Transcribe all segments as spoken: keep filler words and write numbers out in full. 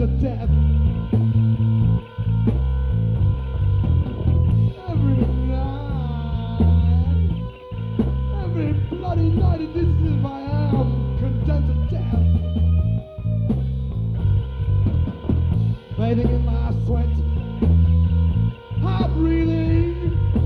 to death. Every night, every bloody night, and this is if I am condemned to death. Bathing in my sweat, hard breathing,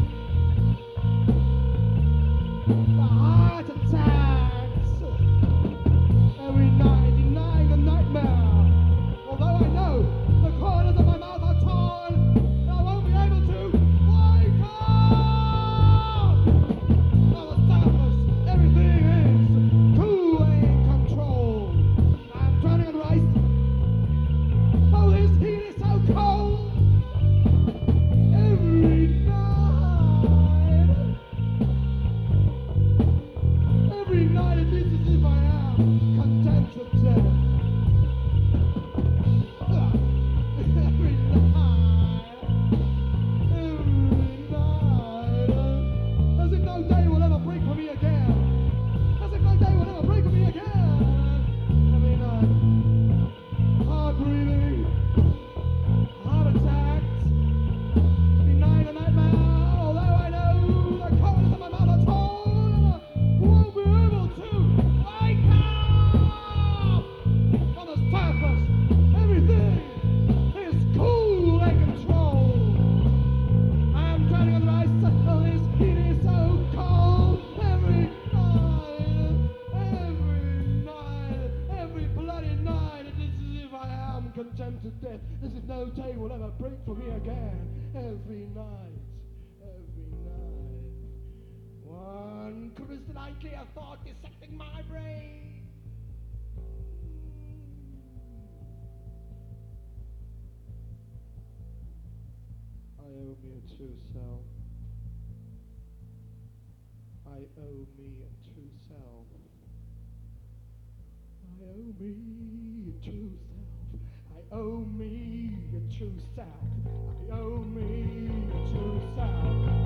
the heart attacks. Every night, denying the nightmare. Although I know the corners of my mouth are torn, and I won't be able to wake up. On the surface, everything is cool and in control. I'm turning on rice. Oh, this heat is so cold. Every night, every night it is as if I am condemned to death. Ah, Every night, every night, as if no day will ever break for me again. As if no day will ever break for me again. Every night, hard breathing, heart attacks, denying the nightmare. Although I know the corners of my mouth are torn, won't be able to wake up. On the surface, everything is cool and controlled. I am drowning on the ice. Oh, this heat is so cold. Every night, every night, every bloody night, it is as if I am condemned to death. As if no day will ever break for me again. Every night, every night. One crystalline clear thought dissecting my brain. I owe me a true self. I owe me a true self. I owe me a true self. I owe me a true self. I owe me a true self.